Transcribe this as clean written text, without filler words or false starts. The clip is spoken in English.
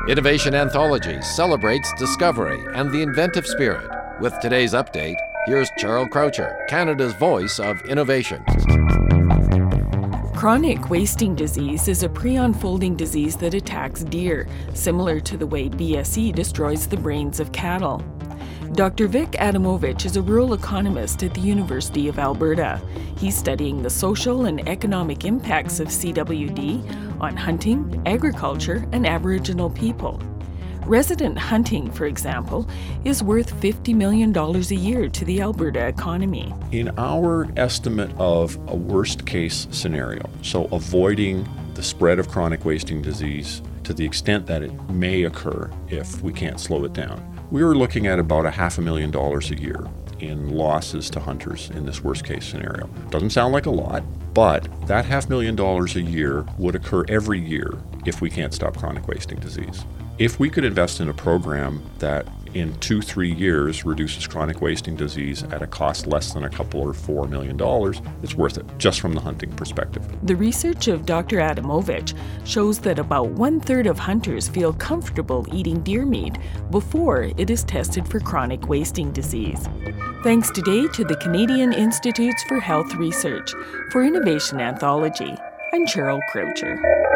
Innovation Anthology celebrates discovery and the inventive spirit. With today's update, here's Cheryl Croucher, Canada's voice of innovation. Chronic wasting disease is a pre-unfolding disease that attacks deer, similar to the way BSE destroys the brains of cattle. Dr. Vic Adamovich is a rural economist at the University of Alberta. He's studying the social and economic impacts of CWD on hunting, agriculture, and Aboriginal people. Resident hunting, for example, is worth $50 million a year to the Alberta economy. In our estimate of a worst-case scenario, so avoiding the spread of chronic wasting disease to the extent that it may occur if we can't slow it down, we were looking at about $500,000 a year in losses to hunters in this worst-case scenario. Doesn't sound like a lot, but that $500,000 a year would occur every year if we can't stop chronic wasting disease. If we could invest in a program that in 2-3 years reduces chronic wasting disease at a cost less than a couple or $4 million, it's worth it, just from the hunting perspective. The research of Dr. Adamovich shows that about 1/3 of hunters feel comfortable eating deer meat before it is tested for chronic wasting disease. Thanks today to the Canadian Institutes for Health Research. For Innovation Anthology, I'm Cheryl Croucher.